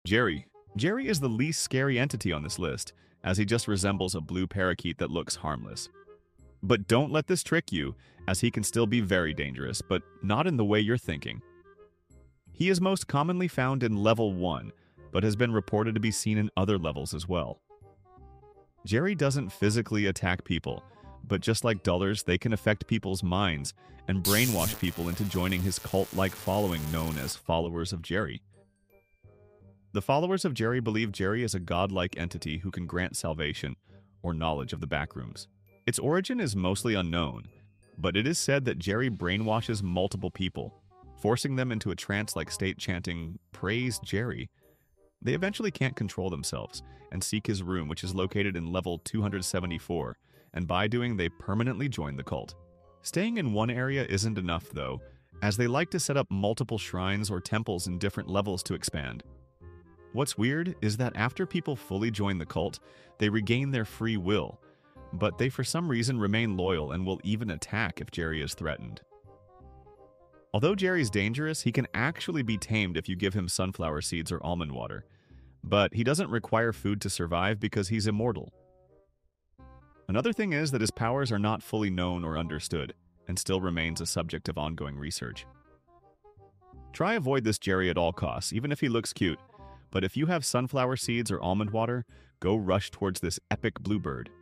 Jerry. Jerry is the least scary entity on this list, as he just resembles a blue parakeet that looks harmless. But don't let this trick you, as he can still be very dangerous, but not in the way you're thinking. He is most commonly found in level 1, but has been reported to be seen in other levels as well. Jerry doesn't physically attack people, but just like dullers, they can affect people's minds and brainwash people into joining his cult-like following known as Followers of Jerry. The followers of Jerry believe Jerry is a godlike entity who can grant salvation or knowledge of the backrooms. Its origin is mostly unknown, but it is said that Jerry brainwashes multiple people, forcing them into a trance-like state chanting, "Praise Jerry." They eventually can't control themselves and seek his room, which is located in level 274, and by doing they permanently join the cult. Staying in one area isn't enough, though, as they like to set up multiple shrines or temples in different levels to expand. What's weird is that after people fully join the cult, they regain their free will, but they for some reason remain loyal and will even attack if Jerry is threatened. Although Jerry's dangerous, he can actually be tamed if you give him sunflower seeds or almond water, but he doesn't require food to survive because he's immortal. Another thing is that his powers are not fully known or understood, and still remains a subject of ongoing research. Try avoid this Jerry at all costs, even if he looks cute, but if you have sunflower seeds or almond water, go rush towards this epic bluebird.